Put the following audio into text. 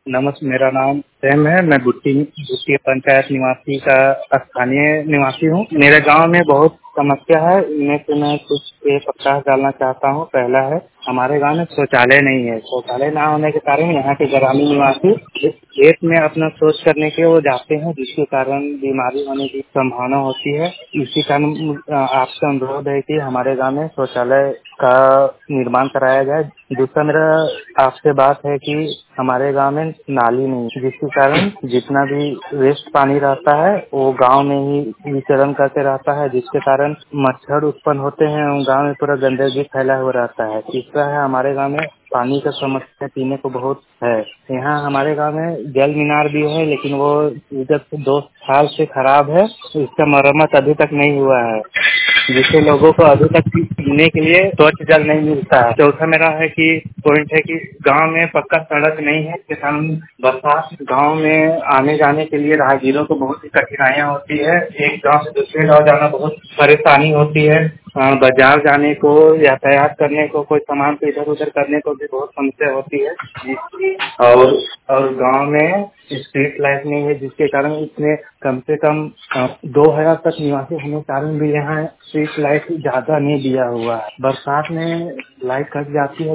मेरा नाम सैम है। मैं बुट्टी बुट्टी पंचायत निवासी का स्थानीय निवासी हूँ। मेरे गांव में बहुत समस्या है, इनमें से मैं कुछ प्रकाश डालना चाहता हूँ। पहला है, हमारे गांव में शौचालय नहीं है। शौचालय न होने के कारण यहाँ के ग्रामीण निवासी इस खेत में अपना शौच करने के वो जाते हैं, जिसके कारण बीमारी होने की संभावना होती है। इसी कारण आपसे अनुरोध है कि हमारे गांव में शौचालय का निर्माण कराया जाए। दूसरा मेरा आपसे बात है कि हमारे गांव में नाली नहीं, जिसके कारण जितना भी वेस्ट पानी रहता है वो गांव में ही विचरण करते रहता है, जिसके कारण मच्छर उत्पन्न होते हैं और गांव में पूरा गंदगी फैला हुआ रहता है। तीसरा है, हमारे गांव में पानी का समस्या पीने को बहुत है। यहाँ हमारे गांव में जल मीनार भी है, लेकिन वो विगत 2 साल से खराब है, इसका मरम्मत अभी तक नहीं हुआ है, जिससे लोगों को अभी तक पीने के लिए स्वच्छ जल नहीं मिलता है। चौथा मेरा है कि पॉइंट है कि गांव में पक्का सड़क नहीं है, इसके कारण बरसात गांव में आने जाने के लिए राहगीरों को बहुत ही कठिनाइयां होती है। एक गांव से दूसरे गांव जाना बहुत परेशानी होती है। बाजार जाने को, यातायात करने को, कोई सामान को इधर उधर करने को भी बहुत समस्या होती है। और गांव में स्ट्रीट लाइट नहीं है, जिसके कारण इसमें कम से कम 2000 तक निवासी होने के कारण भी यहाँ स्ट्रीट लाइट ज्यादा नहीं दिया हुआ है। बरसात में लाइट कट जाती है,